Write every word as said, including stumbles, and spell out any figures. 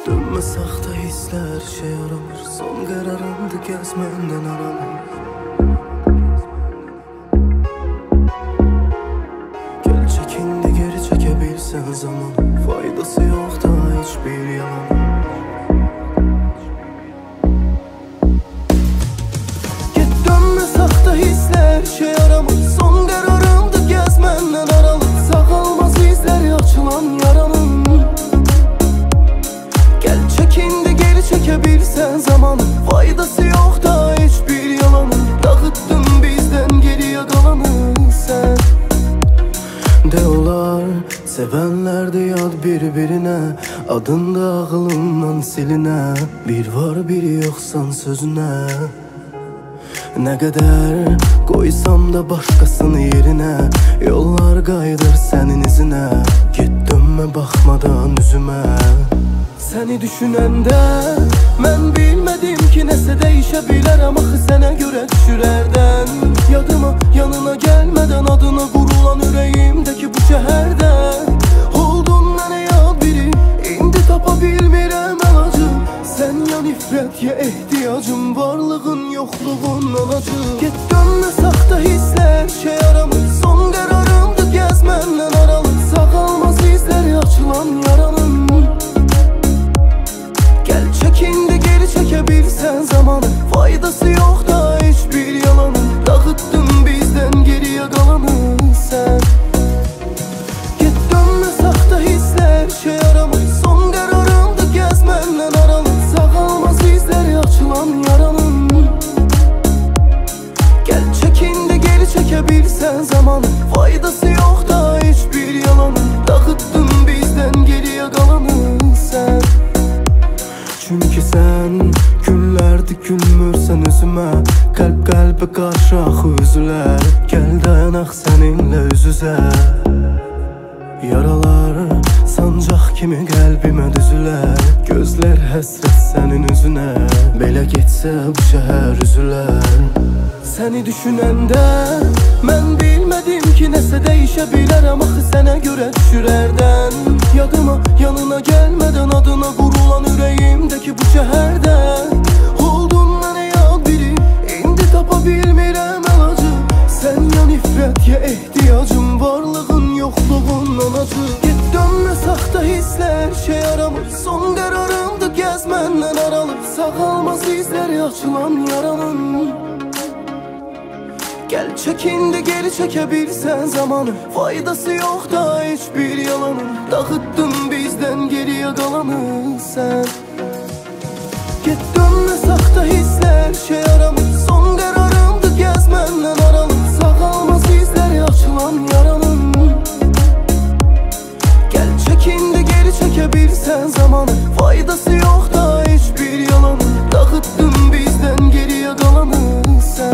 Dönme saxta hissler şey yaramır. Son kararımdı gəz məndən aramır. Gel çekindi geri çekebilsen zaman. Faydası yok da hiçbir yalan. Git dönme saxta hissler şey yaramır. Son kararımdı gəz məndən aramır. Sağalmaz izler açılan yaranın. Çekindi geri çekebilsen zamanı. Faydası yok da hiçbir yalanın. Dağıttın bizden geriye kalanı sen. De olar sevenler de yad birbirine. Adın da ağlımdan siline. Bir var biri yoksan sözüne. Ne kadar koysam da başkasını yerine. Yollar kaydır senin izine. Git dönme bakmadan üzüme. Seni düşünəndə mən bilmədim ki, nəsə değişə bilərəm axı sənə görə düşürərdən. Yadıma yanına gəlmədən adına qurulan ürəyimdəki bu şəhərdən. Oldun mənə yad biri, indi tapa bilmirəm əlacı. Sən ya nifrət ya ehtiyacım, varlığın yoxluğundan acı. Get dönmə saxta hisslər şey yaramır. Son qərarımdı gəz məndən aralı. Sağalmaz izlər açılan yaranın. Çekindi geri çekebilsen zamanı. Faydası yok da hiçbir yalanın. Dağıttın bizden geriye kalanı sen. Git dönme saxta hissler şey yaramır. Son kararımdı gəz məndən aralı. Sağalmaz izler açılan yaranın. Gel çekindi geri çekebilsen zamanı. Faydası yok da hiçbir yalanın. Dağıttın bizden geriye kalanı sen. Çünkü sen günlerdi gülmürsen üzüme. Kalp kalbe karşı axı üzülər. Gel dayanaq seninle üz üzə. Yaralar sancaq kimi qəlbimə düzülər. Gözler həsrət sənin üzünə. Belə getsə bu şəhər üzülər. Səni düşünəndə mən bilmədim ki, nəsə değişə bilərəm axı sənə görə düşürərdən. Yadıma yanına gəlmədən adına qurulan ürəyimdəki bu şəhərdən. Oldun mənə yad biri, indi tapa bilmirəm əlacı. Sən ya nifrət ya ehtiyacım, varlığın yoxluğundan acı. Get dönmə saxta hisslər şey yaramır. Son qərarımdı gəz məndən aralı. Sağalmaz izlər açılan yaranın. Gel çekindi geri çekebilsen zamanı. Faydası yok da hiçbir yalanın. Dağıttın bizden geriye kalanı sen. Git dönme saxta hissler şey yaramır. Son kararımdı gəz məndən aralı. Sağalmaz izler açılan yaranın. Gel çekindi geri çekebilsen zamanı. Faydası yok da hiçbir yalanın. Dağıttın bizden geriye kalanı sen.